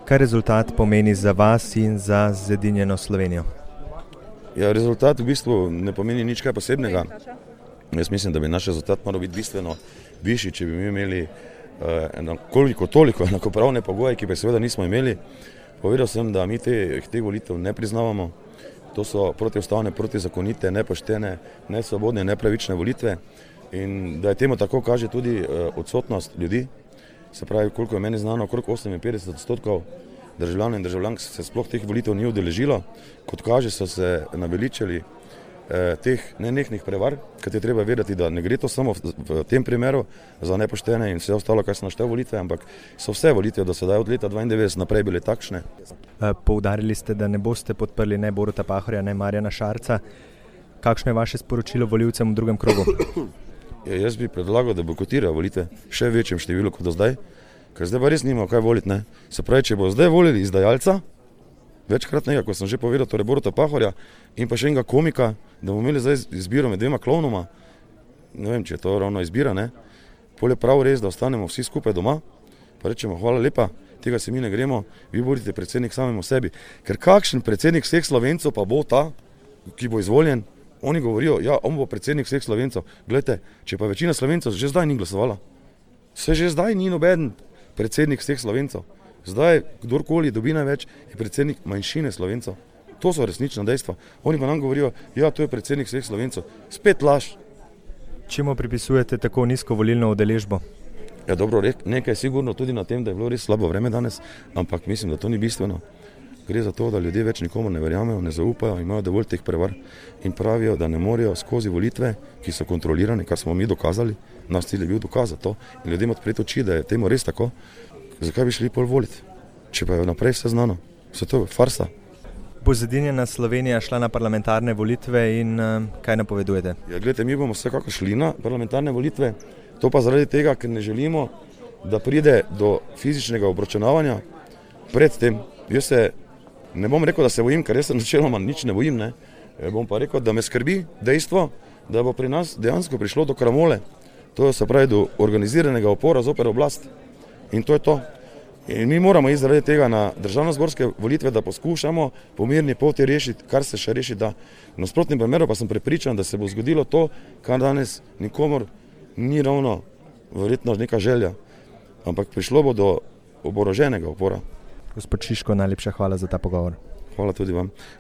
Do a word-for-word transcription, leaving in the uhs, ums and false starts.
Kaj rezultat pomeni za vas in za Zedinjeno Slovenijo? Ja, rezultat v bistvu ne pomeni nič kaj posebnega. Jaz mislim, da bi naš rezultat moral biti bistveno višji, če bi mi imeli uh, koliko toliko enakopravne pogoje, ki pa seveda nismo imeli. Povedal sem, da mi te, te volitev ne priznavamo. To so protiustavne, protizakonite, nepoštene, nesvobodne, nepravične volitve in da je temu tako kaže tudi uh, odsotnost ljudi. Se pravi, koliko je meni znano, okrog oseminpetdeset odstotkov državljanov in državljank se sploh teh volitev ni udeležilo. Kot kaže, so se naveličali eh, teh nenehnih prevar, ker je treba vedeti, da ne gre to samo v, v tem primeru za nepoštene in vse ostalo, kar so naštel volitve, ampak so vse volitve do sedaj od leta dvaindevetdeset naprej bile takšne. Poudarili ste, da ne boste podprli ne Boruta Pahorja, ne Marjana Šarca. Kakšno je vaše sporočilo volivcem v drugem krogu? Ja, jaz bi predlagal, da bojkotirajo volitve še v večjem številu kot do zdaj, ker zdaj pa res nima kaj voliti. Ne? Se pravi, če bo zdaj volili izdajalca, večkrat nekaj, ko sem že povedal, torej Boruta Pahorja in pa še enega komika, da bomo imeli zdaj izbiro med dvema klovnoma, ne vem, če je to ravno izbira, ne? Pol je prav res, da ostanemo vsi skupaj doma, pa rečemo hvala lepa, tega se mi ne gremo, vi budite predsednik samemu sebi. Ker kakšen predsednik vseh Slovencev pa bo ta, ki bo izvoljen? Oni govorijo, ja, on bo predsednik vseh Slovencev. Glejte, če pa večina Slovencev že zdaj ni glasovala. Se že zdaj ni noben predsednik vseh Slovencev. Zdaj, kdorkoli dobi največ, je predsednik manjšine Slovencev. To so resnična dejstva. Oni pa nam govorijo, ja, to je predsednik vseh Slovencev. Spet laž. Čemu pripisujete tako nizko volilno udeležbo? Ja, dobro, nekaj je sigurno tudi na tem, da je bilo res slabo vreme danes, ampak mislim, da to ni bistveno. Gre za to, da ljudje več nikomu ne verjamejo, ne zaupajo, imajo dovolj teh prevar in pravijo, da ne morejo skozi volitve, ki so kontrolirane, kar smo mi dokazali, naš cilj je bil dokazati to in ljudem odpreti oči, da je temu res tako, zakaj bi šli pol voliti, če pa je naprej vse znano, vse to je farsa. Bo Zedinjena Slovenija šla na parlamentarne volitve in uh, kaj napovedujete? Ja, gledajte, mi bomo vsekako šli na parlamentarne volitve, to pa zaradi tega, ker ne želimo, da pride do fizičnega obračunavanja pred tem. Jaz se ne bom rekel, da se bojim, ker jaz se načeloma nič ne bojim, ne. Bom pa rekel, da me skrbi dejstvo, da bo pri nas dejansko prišlo do kramole. To se pravi do organiziranega upora zoper oblast. In to je to. In mi moramo iti zaradi tega na državnozborske volitve, da poskušamo po mirni poti rešiti, kar se še rešiti da. V nasprotnem primeru pa sem prepričan, da se bo zgodilo to, kar danes nikomor ni ravno verjetno neka želja, ampak prišlo bo do oboroženega upora. Gospod Šiško, najlepša hvala za ta pogovor. Hvala tudi vam.